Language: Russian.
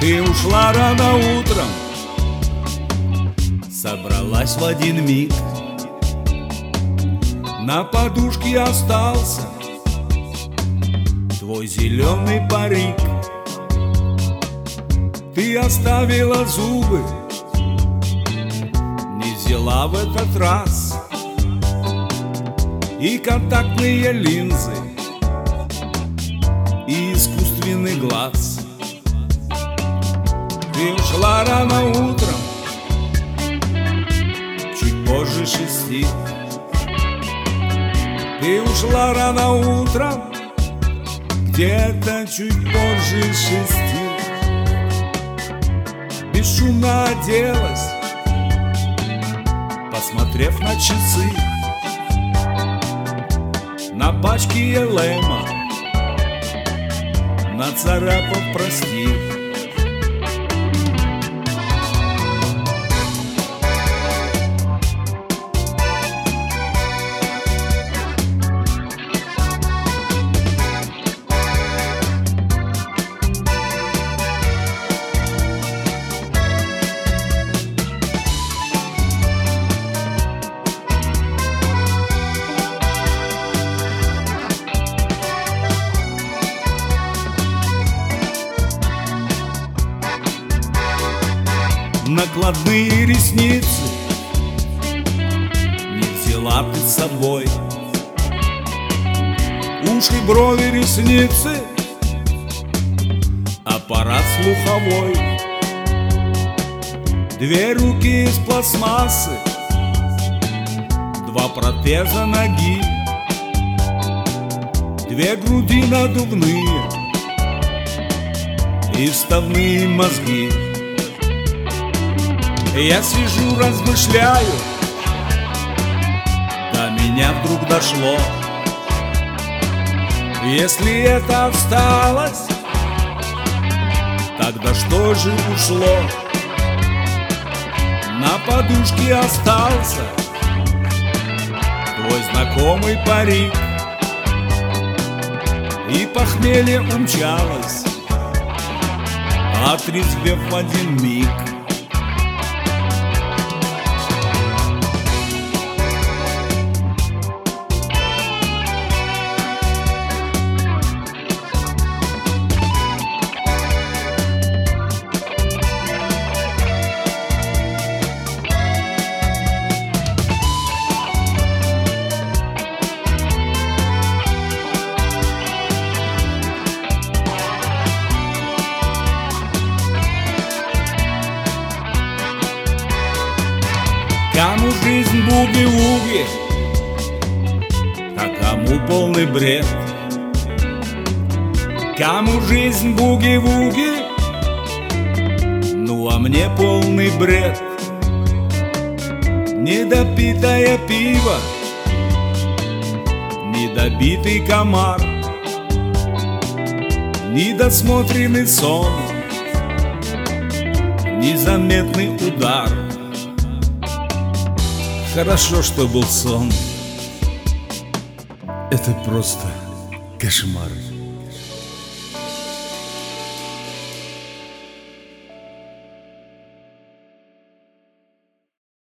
Ты ушла рано утром, собралась в один миг. На подушке остался твой зеленый парик. Ты оставила зубы, не взяла в этот раз и контактные линзы, и искусственный глаз. Ты ушла рано утром, чуть позже 6. Ты ушла рано утром, где-то чуть позже 6. Бесшумно оделась, посмотрев на часы, на пачке Елема нацарапав «Прости». Накладные ресницы не взяла ты с собой. Уши, брови, ресницы, аппарат слуховой. 2 руки из пластмассы, 2 протеза ноги, 2 груди надувные и вставные мозги. Я сижу, размышляю, до меня вдруг дошло: если это осталось, тогда что же ушло? На подушке остался твой знакомый парик, и похмелье умчалось, отрезвев в один миг. Кому жизнь буги-вуги, а кому полный бред. Кому жизнь буги-вуги, ну а мне полный бред. Недопитое пиво, недобитый комар, недосмотренный сон, незаметный удар. Хорошо, что был сон. Это просто кошмар.